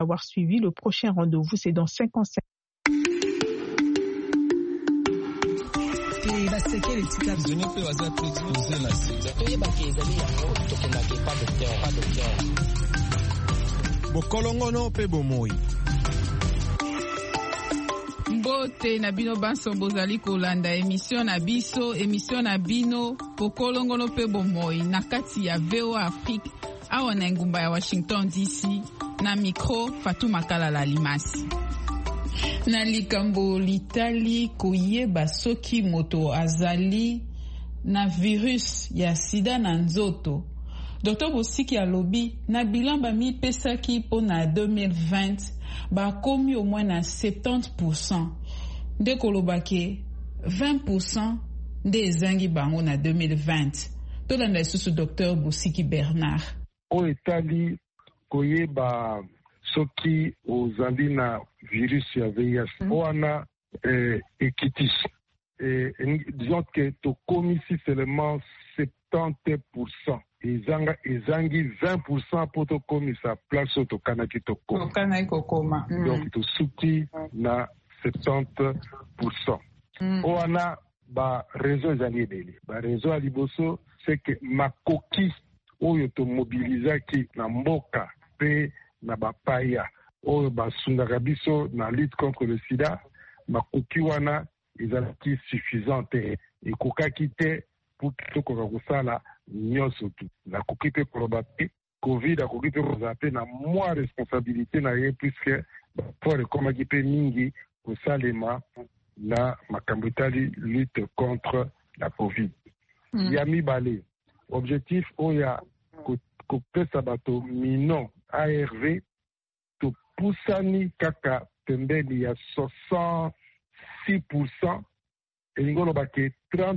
Avoir suivi, le prochain rendez-vous, c'est dans 55. Bokolongono pe bomoi. Mbote na bino banso bozali kolanda émission na bino bokolongono pe bomoi na kati ya VOA Afrique awa na ngumba ya Washington DC na micro Fatuma Kalala Limasi. Na likambo litali koyeba soki moto azali na virus ya sida na nzoto. Dr. Bosiki alobi na bilamba mi pesaki po na 2020 bakomi au moins na 70%. Nde kolobake 20% nde ezangi bango na 2020. Tolanda lisusu Dr. Bosiki Bernard. O etali koyeba soki ozali na virus ya VIH. Oana ekitis. Disons que tokomisi seulement 70%. Ezangi 20% pour tokomisa place au tokanaki tokoma. Donc tosuki na 70%. Oana ba réseau ezali ebele. Ba réseau aliboso c'est que makoki oyo to mobilizaki na mboka pe na bapaya oyo basungaka biso na lutte contre le sida, makoki wana ezalaki suffisante ekokaki te pour tokoka kosala nyonso tu. Nakoki mpe koloba te covid akoki mpe kozala mpe na mwa responsabilité na ye puisque baport ekomaki mpe mingi kosalema na makambo etali lutte contre la covid. Ya mibale objectif oya kopesa bato mino ARV topusani kaka pembeni ya 66% elingo lobake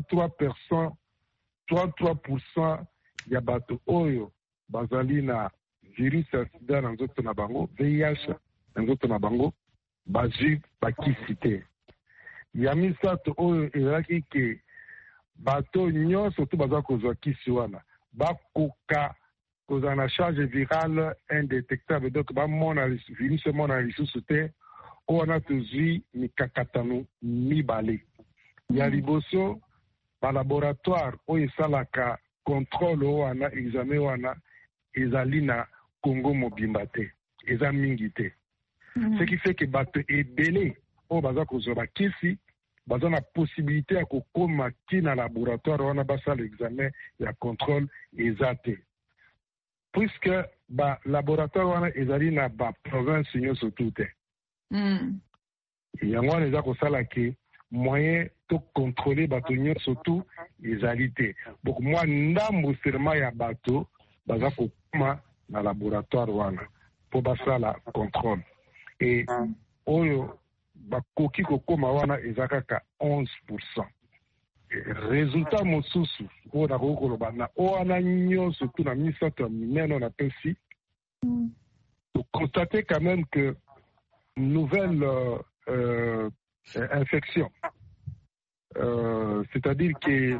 33% ya bato oyo bazali na virus ya sida na nzoto na bango, VIH na nzoto na bango, bazwi bakisi te. Ya misato oyo ezalaki ke bato nyonso to baza kozwa kisi wana bakoka kozala na charge virale indétectable, donc bamona virus mona lisusu te. O wana tozwi mikakatano mibale. Ya liboso balaboratoire oyo esalaka contrôle wana examen wana ezali na Congo mobimba te, eza mingi te. Ce qui fait que bato ebele oyo baza kozwa bakisi baza na possibilité ya kokoma ti na laboratoire wana basala examen ya contrôle eza te. Puisque ba laboratoire wana ezali na ba province nyonso tu te. Yango wana eza kosala ke moyen to contrôler bato nyonso tu ezali te. Donc mwa ndambo seulement ya bato baza kokoma na laboratoire wana po basala contrôle. Et oyo bakoki kokoma wana eza kaka 11%. Résultat mosusu oyo nakoki koloba na owana nyonso tu na misato ya minene na pesi constater quand même que nouvelle infection, c'est-à-dire que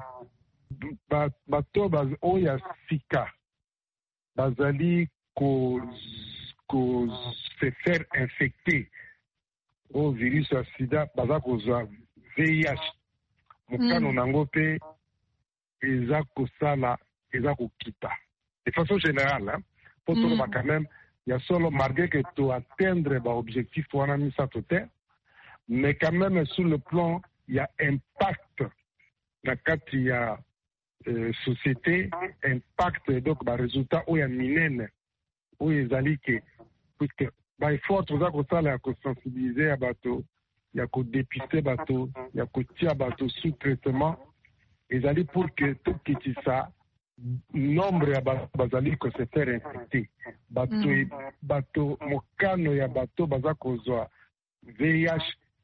bato oya sika bazali ko se faire infecter au virus ya sida baza kozwa VIH. Mokano nango pe eza kosala eza kokita. De façon générale, pour tout quand même, il y a solo malgré que tu atteindre ba objectif wana misato te, mais quand même sur le plan il y a impact na kati ya société, impact donc ba résultat o ya minene o ezali ke puisque ba effort toza kosala ya kosensibiliser ya bato ya kodépister bato ya kotia bato sous traitement ezali pour que tokitisa nombre ya bato bazali ko se faire infecter bato mokano ya bato baza kozwa VIH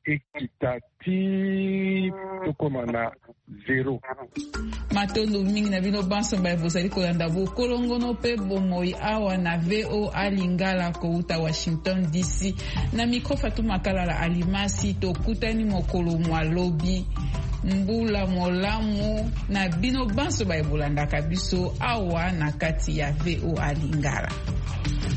ekitati tokoma na 0. Matondo mingi na bino bansomba bozali kolanda bokolongono pe bomoi awa na VOA Lingala kouta Washington DC na micro Fatuma Kalala Alimasi tokutani mokolo mwalobi mbula molamu na bino bansomba bolandaka biso awa na kati ya VOA Lingala.